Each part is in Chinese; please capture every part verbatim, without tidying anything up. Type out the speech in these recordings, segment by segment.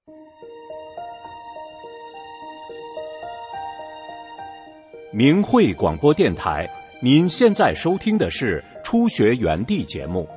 明慧广播电台，您现在收听的是初学园地节目。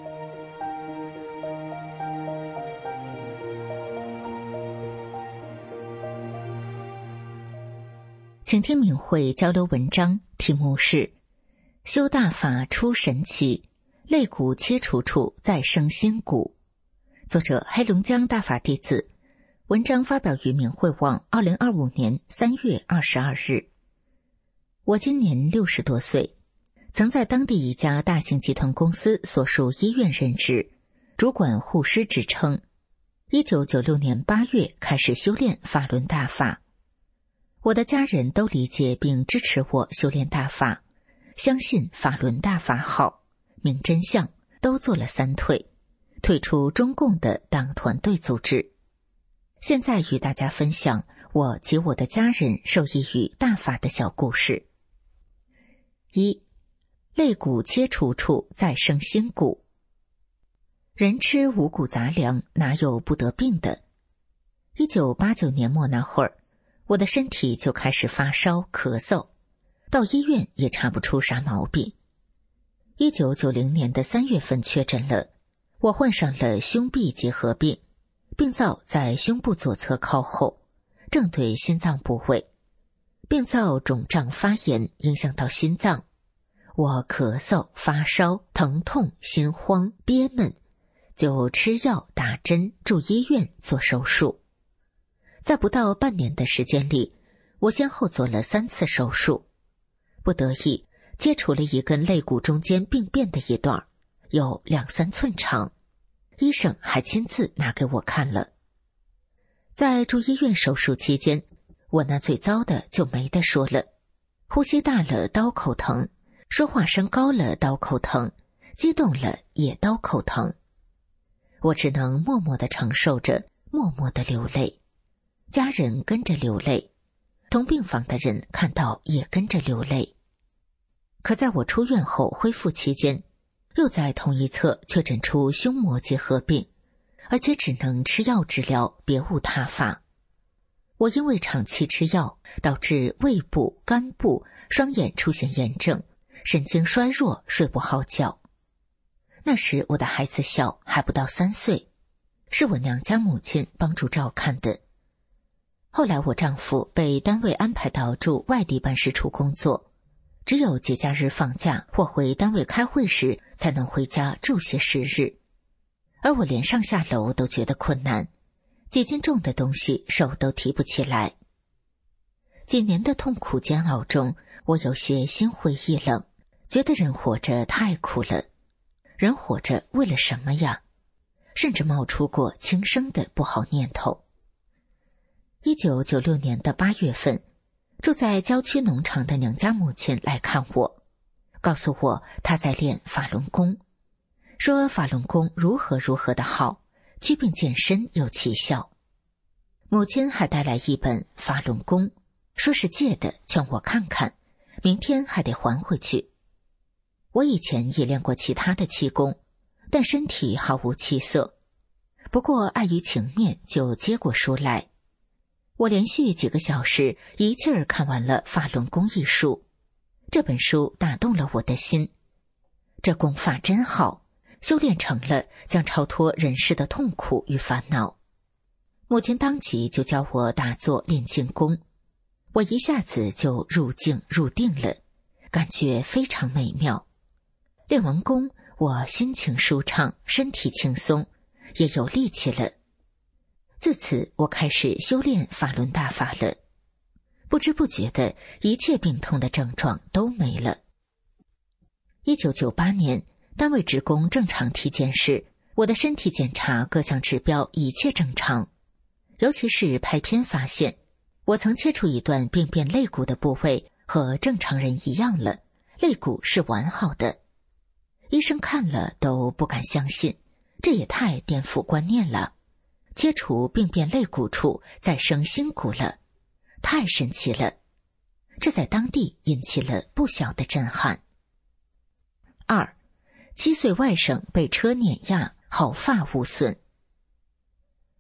请听明慧交流文章，题目是修大法出神奇，肋骨切除处再生新骨。作者黑龙江大法弟子，文章发表于明慧网二零二五年三月二十二日。我今年六十多岁，曾在当地一家大型集团公司所属医院任职，主管护师职称。一九九六年八月开始修炼法轮大法。我的家人都理解并支持我修炼大法，相信法轮大法好，明真相，都做了三退，退出中共的党团队组织。现在与大家分享我及我的家人受益于大法的小故事。一、肋骨切除处再生新骨。人吃五谷杂粮，哪有不得病的？一九八九年末那会儿，我的身体就开始发烧、咳嗽，到医院也查不出啥毛病。一九九零年的三月份确诊了，我患上了胸壁结核病，病灶在胸部左侧靠后，正对心脏部位。病灶肿胀发炎，影响到心脏。我咳嗽、发烧、疼痛、心慌、憋闷，就吃药、打针、住医院做手术。在不到半年的时间里，我先后做了三次手术，不得已切除了一根肋骨中间病变的一段，有两三寸长，医生还亲自拿给我看了。在住医院手术期间，我那最糟的就没得说了，呼吸大了刀口疼，说话声高了刀口疼，激动了也刀口疼。我只能默默地承受着，默默地流泪，家人跟着流泪，同病房的人看到也跟着流泪。可在我出院后恢复期间，又在同一侧确诊出胸膜结核病，而且只能吃药治疗，别无他法。我因为长期吃药，导致胃部、肝部、双眼出现炎症，神经衰弱，睡不好觉。那时我的孩子小，还不到三岁，是我娘家母亲帮助照看的。后来我丈夫被单位安排到驻外地办事处工作，只有节假日放假或回单位开会时才能回家住些时日。而我连上下楼都觉得困难，几斤重的东西手都提不起来。几年的痛苦煎熬中，我有些心灰意冷，觉得人活着太苦了，人活着为了什么呀？甚至冒出过轻生的不好念头。一九九六年的八月份，住在郊区农场的娘家母亲来看我，告诉我她在练法轮功，说法轮功如何如何的好，祛病健身有奇效。母亲还带来一本法轮功，说是借的，劝我看看，明天还得还回去。我以前也练过其他的气功，但身体毫无气色，不过碍于情面就接过书来。我连续几个小时一气儿看完了《法轮功》一书，这本书打动了我的心。这功法真好，修炼成了将超脱人世的痛苦与烦恼。母亲当即就教我打坐练静功，我一下子就入静入定了，感觉非常美妙。练完功，我心情舒畅，身体轻松，也有力气了。自此我开始修炼法轮大法了，不知不觉的一切病痛的症状都没了。一九九八年，单位职工正常体检时，我的身体检查各项指标一切正常，尤其是拍片发现，我曾切除一段病变肋骨的部位和正常人一样了，肋骨是完好的。医生看了都不敢相信，这也太颠覆观念了。切除病变肋骨处再生新骨了，太神奇了，这在当地引起了不小的震撼。二，七岁外甥被车碾压，毫发无损。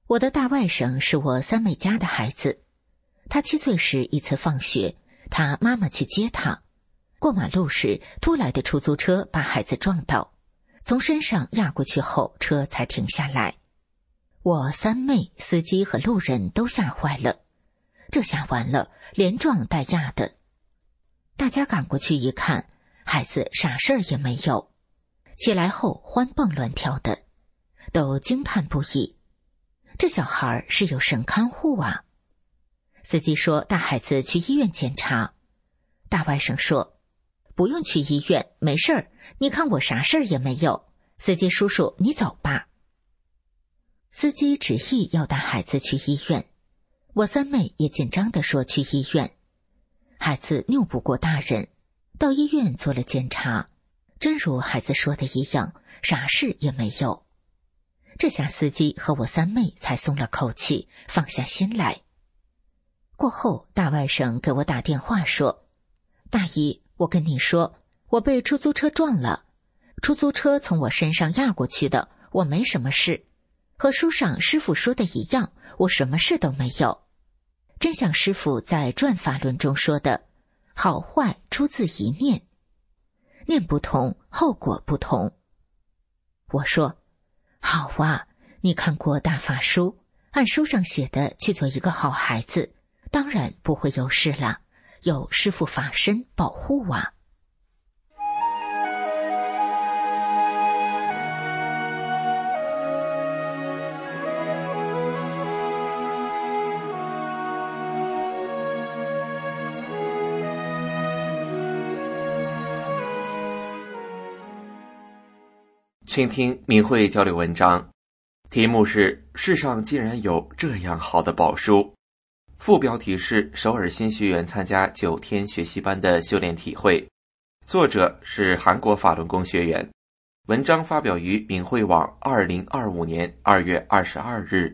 我的大外甥是我三妹家的孩子，他七岁时一次放学，他妈妈去接他，过马路时突来的出租车把孩子撞倒，从身上压过去后，车才停下来。我三妹、司机和路人都吓坏了，这下完了，连撞带压的。大家赶过去一看，孩子啥事儿也没有，起来后欢蹦乱跳的，都惊叹不已。这小孩是有神看护啊！司机说带孩子去医院检查，大外甥说不用去医院，没事儿，你看我啥事儿也没有。司机叔叔，你走吧。司机执意要带孩子去医院，我三妹也紧张地说去医院。孩子拗不过大人，到医院做了检查，真如孩子说的一样，啥事也没有。这下司机和我三妹才松了口气，放下心来。过后，大外甥给我打电话说，大姨，我跟你说，我被出租车撞了，出租车从我身上压过去的，我没什么事，和书上师傅说的一样，我什么事都没有。真像师傅在转法轮中说的，好坏出自一念，念不同，后果不同。我说，好啊，你看过大法书，按书上写的去做一个好孩子，当然不会有事了，有师父法身保护啊。 倾听明慧交流文章，题目是世上竟然有这样好的宝书，副标题是首尔新学员参加九天学习班的修炼体会，作者是韩国法轮功学员，文章发表于明慧网二零二五年二月二十二日。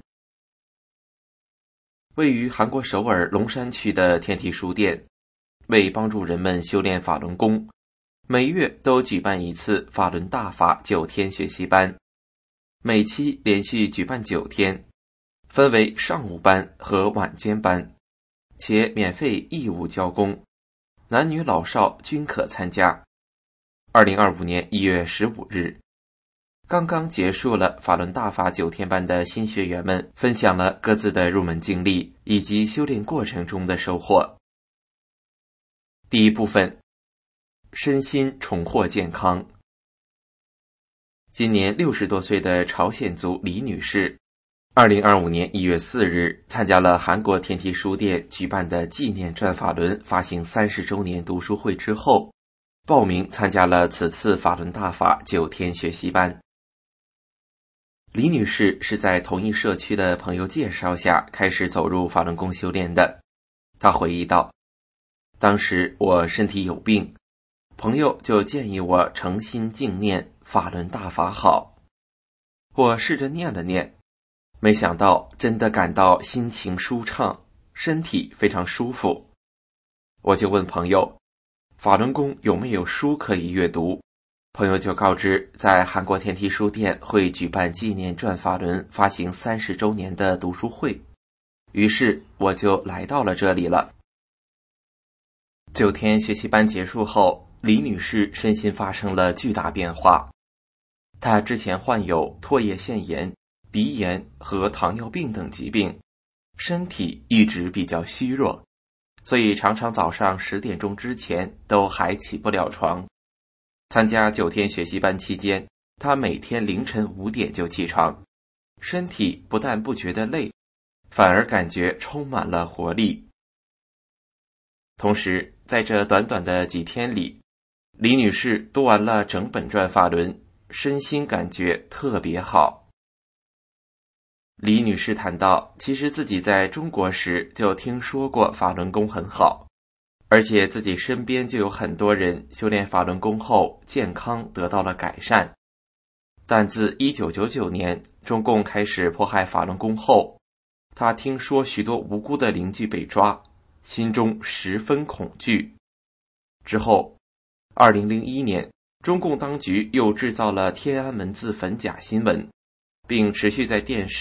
位于韩国首尔龙山区的天体书店，为帮助人们修炼法轮功，每月都举办一次法轮大法九天学习班，每期连续举办九天，分为上午班和晚间班，且免费义务教功，男女老少均可参加。二零二五年一月十五日，刚刚结束了法轮大法九天班的新学员们分享了各自的入门经历以及修炼过程中的收获。第一部分，身心重获健康。今年六十多岁的朝鲜族李女士，二零二五年一月四日参加了韩国天体书店举办的纪念转法轮发行三十周年读书会之后，报名参加了此次法轮大法九天学习班。李女士是在同一社区的朋友介绍下开始走入法轮功修炼的。她回忆道，当时我身体有病，朋友就建议我诚心静念法轮大法好。我试着念了念，没想到真的感到心情舒畅，身体非常舒服。我就问朋友，法轮功有没有书可以阅读？朋友就告知，在韩国天体书店会举办纪念转法轮发行三十周年的读书会，于是我就来到了这里了。九天学习班结束后，李女士身心发生了巨大变化。她之前患有唾液腺炎、鼻炎和糖尿病等疾病，身体一直比较虚弱，所以常常早上十点钟之前都还起不了床。参加九天学习班期间，她每天凌晨五点就起床，身体不但不觉得累，反而感觉充满了活力。同时，在这短短的几天里，李女士读完了整本转法轮，身心感觉特别好。李女士谈到，其实自己在中国时就听说过法轮功很好，而且自己身边就有很多人修炼法轮功后健康得到了改善。但自一九九九年中共开始迫害法轮功后，她听说许多无辜的邻居被抓，心中十分恐惧。之后二零零一年，中共当局又制造了天安门自焚假新闻，并持续在电视、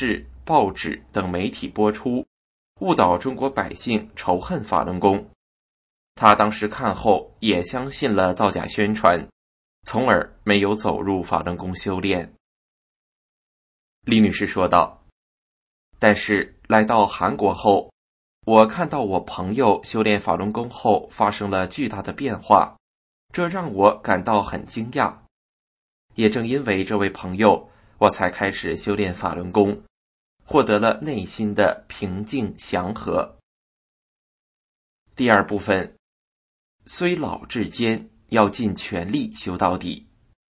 报纸等媒体播出，误导中国百姓仇恨法轮功。他当时看后也相信了造假宣传，从而没有走入法轮功修炼。李女士说道，但是来到韩国后，我看到我朋友修炼法轮功后发生了巨大的变化，这让我感到很惊讶。也正因为这位朋友，我才开始修炼法轮功，获得了内心的平静祥和。第二部分，虽老至坚，要尽全力修到底。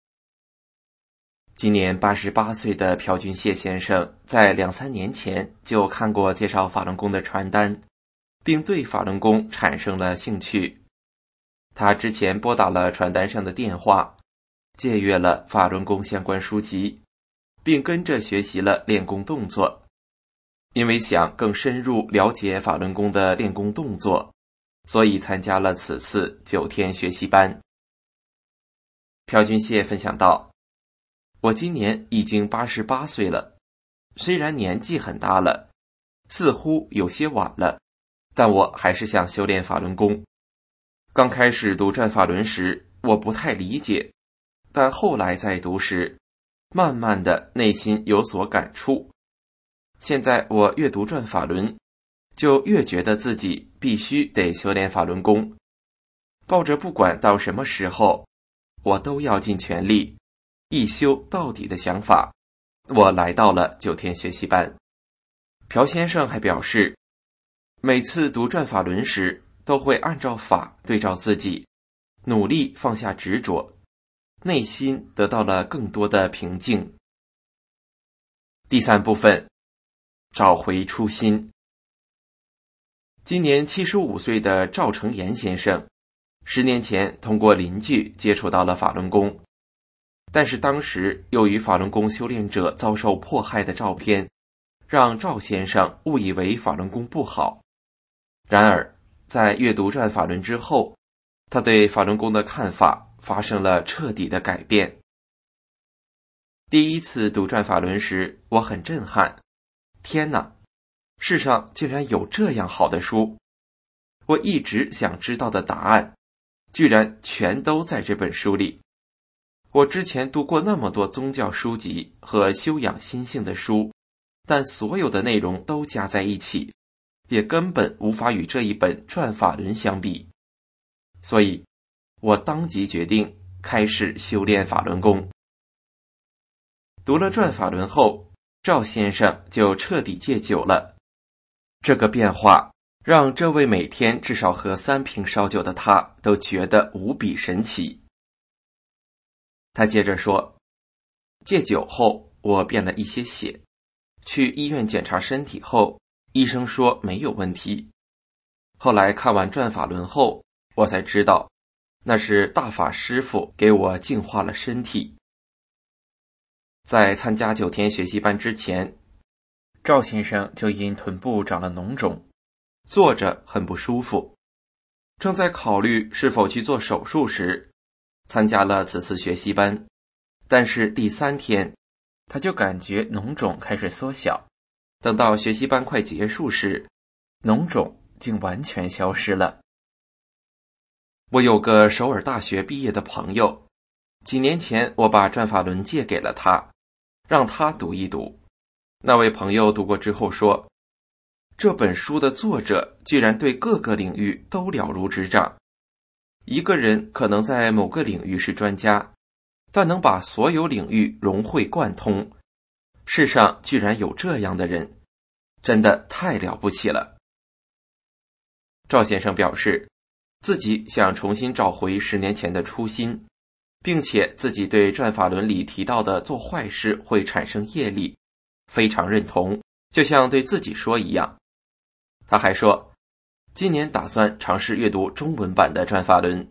今年八十八岁的朴俊燮先生，在两三年前就看过介绍法轮功的传单，并对法轮功产生了兴趣。他之前拨打了传单上的电话，借阅了法轮功相关书籍，并跟着学习了练功动作。因为想更深入了解法轮功的练功动作，所以参加了此次九天学习班。朴俊燮分享道，我今年已经八十八岁了，虽然年纪很大了，似乎有些晚了，但我还是想修炼法轮功。刚开始读转法轮时，我不太理解，但后来在读时，慢慢的内心有所感触。现在我越读转法轮，就越觉得自己必须得修炼法轮功，抱着不管到什么时候，我都要尽全力一修到底的想法，我来到了九天学习班。朴先生还表示，每次读转法轮时，都会按照法对照自己，努力放下执着，内心得到了更多的平静。第三部分，找回初心。今年七十五岁的赵成岩先生，十年前通过邻居接触到了法轮功，但是当时由于法轮功修炼者遭受迫害的照片，让赵先生误以为法轮功不好。然而在阅读转法轮之后，他对法轮功的看法发生了彻底的改变。第一次读转法轮时，我很震撼，天哪，世上竟然有这样好的书，我一直想知道的答案居然全都在这本书里。我之前读过那么多宗教书籍和修养心性的书，但所有的内容都加在一起，也根本无法与这一本转法轮相比。所以我当即决定开始修炼法轮功。读了转法轮后，赵先生就彻底戒酒了。这个变化让这位每天至少喝三瓶烧酒的他都觉得无比神奇。他接着说，戒酒后我变了一些血，去医院检查身体后，医生说没有问题。后来看完转法轮后，我才知道那是大法师父给我净化了身体。在参加九天学习班之前，赵先生就因臀部长了脓肿，坐着很不舒服，正在考虑是否去做手术时，参加了此次学习班。但是第三天，他就感觉脓肿开始缩小，等到学习班快结束时，脓肿竟完全消失了。我有个首尔大学毕业的朋友，几年前我把转法轮借给了他，让他读一读。那位朋友读过之后说，这本书的作者居然对各个领域都了如指掌。一个人可能在某个领域是专家，但能把所有领域融会贯通，世上居然有这样的人，真的太了不起了。赵先生表示，自己想重新找回十年前的初心，并且自己对转法轮里提到的做坏事会产生业力非常认同，就像对自己说一样。他还说，今年打算尝试阅读中文版的转法轮。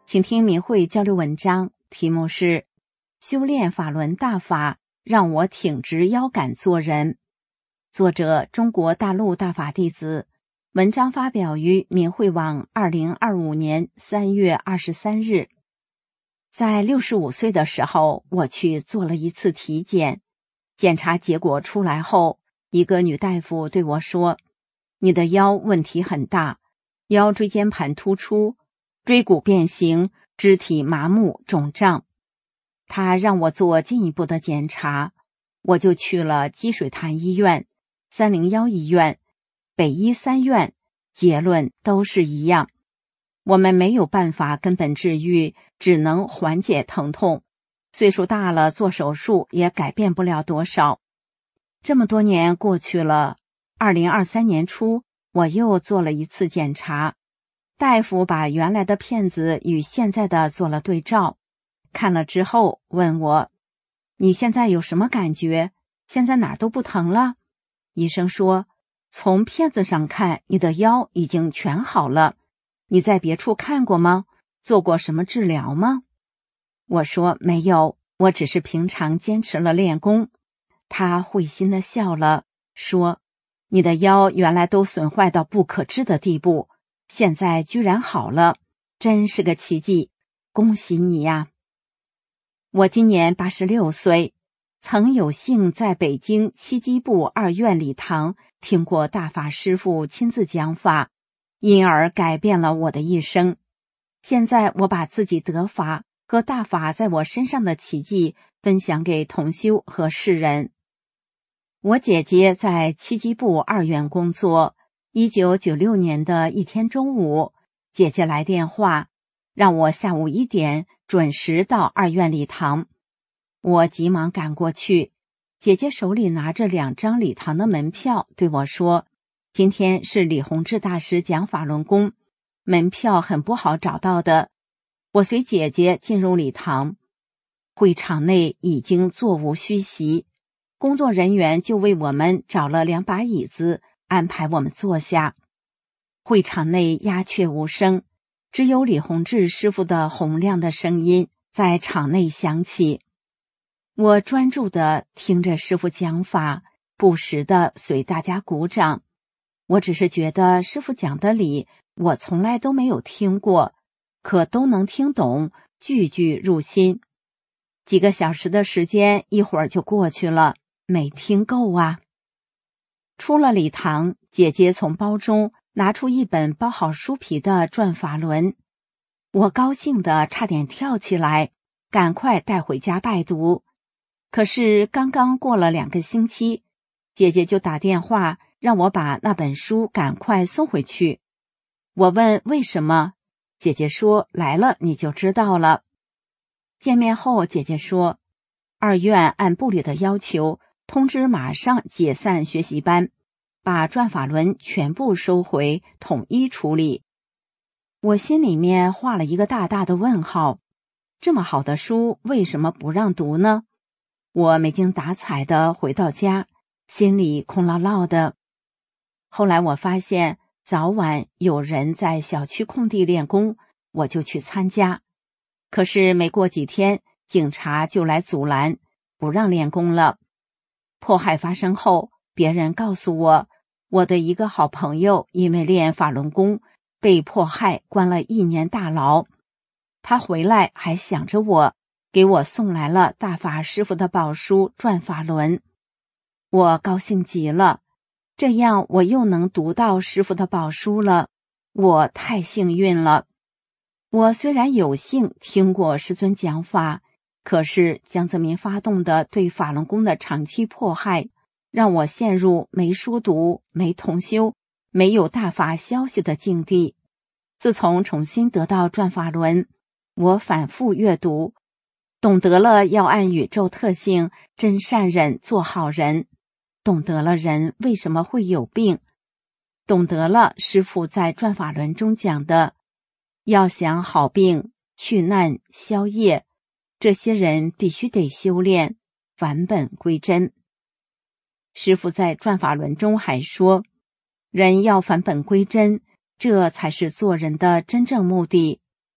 请听明慧交流文章，题目是修炼法轮大法，让我挺直腰杆做人。作者中国大陆大法弟子，文章发表于明慧网二零二五年三月二十三日。在六十五岁的时候，我去做了一次体检，检查结果出来后，一个女大夫对我说，你的腰问题很大，腰椎间盘突出，椎骨变形，肢体麻木肿胀。她让我做进一步的检查，我就去了积水潭医院、三零一医院、北医三院，结论都是一样。我们没有办法根本治愈，只能缓解疼痛。岁数大了，做手术也改变不了多少。这么多年过去了，二零二三年初，我又做了一次检查。大夫把原来的片子与现在的做了对照，看了之后问我，你现在有什么感觉？现在哪儿都不疼了？医生说，从片子上看，你的腰已经全好了。你在别处看过吗？做过什么治疗吗？我说没有，我只是平常坚持了练功。他会心地笑了，说，你的腰原来都损坏到不可治的地步，现在居然好了，真是个奇迹，恭喜你呀！我今年八十六岁，曾有幸在北京七机部二院礼堂听过大法师父亲自讲法，因而改变了我的一生。现在我把自己得法和大法在我身上的奇迹分享给同修和世人。我姐姐在七机部二院工作，一九九六年的一天中午，姐姐来电话，让我下午一点准时到二院礼堂。我急忙赶过去，姐姐手里拿着两张礼堂的门票，对我说，今天是李洪志大师讲法轮功，门票很不好找到的。我随姐姐进入礼堂，会场内已经座无虚席，工作人员就为我们找了两把椅子，安排我们坐下。会场内鸦雀无声，只有李洪志师傅的洪亮的声音在场内响起。我专注地听着师傅讲法，不时地随大家鼓掌。我只是觉得师傅讲的理我从来都没有听过，可都能听懂，句句入心。几个小时的时间一会儿就过去了，没听够啊。出了礼堂，姐姐从包中拿出一本包好书皮的转法轮，我高兴得差点跳起来，赶快带回家拜读。可是刚刚过了两个星期，姐姐就打电话让我把那本书赶快送回去。我问为什么，姐姐说来了你就知道了。见面后，姐姐说，二院按部里的要求通知马上解散学习班，把转法轮全部收回，统一处理。我心里面画了一个大大的问号，这么好的书为什么不让读呢？我没精打采的回到家，心里空落落的。后来我发现早晚有人在小区空地练功，我就去参加。可是没过几天，警察就来阻拦，不让练功了。迫害发生后，别人告诉我，我的一个好朋友因为练法轮功被迫害，关了一年大牢。他回来还想着我，给我送来了大法师父的宝书《转法轮》。我高兴极了，这样我又能读到师父的宝书了，我太幸运了。我虽然有幸听过师尊讲法，可是江泽民发动的对法轮功的长期迫害，让我陷入没书读、没同修、没有大法消息的境地。自从重新得到转法轮，我反复阅读，懂得了要按宇宙特性真善忍做好人，懂得了人为什么会有病，懂得了师父在转法轮中讲的，要想好病、去难、消业，这些人必须得修炼，返本归真。师父在转法轮中还说，人要返本归真，这才是做人的真正目的。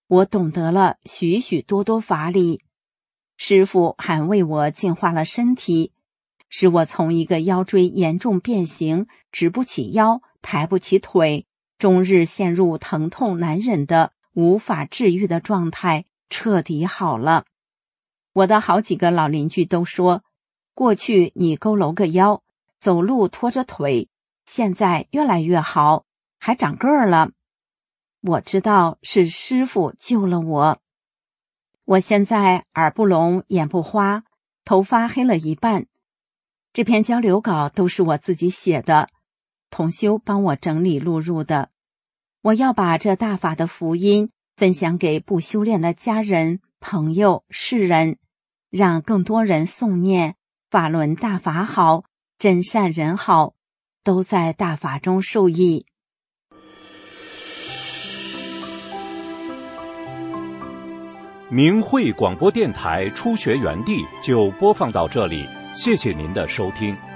我懂得了许许多多法理。师父还为我净化了身体，使我从一个腰椎严重变形、直不起腰、抬不起腿，终日陷入疼痛难忍的无法治愈的状态，彻底好了。我的好几个老邻居都说，过去你佝偻个腰，走路拖着腿，现在越来越好，还长个儿了。我知道是师父救了我。我现在耳不聋，眼不花，头发黑了一半。这篇交流稿都是我自己写的，同修帮我整理录入的。我要把这大法的福音分享给不修炼的家人、朋友、世人，让更多人诵念法轮大法好，真善人好，都在大法中受益。 明慧广播电台初学园地就播放到这里，谢谢您的收听。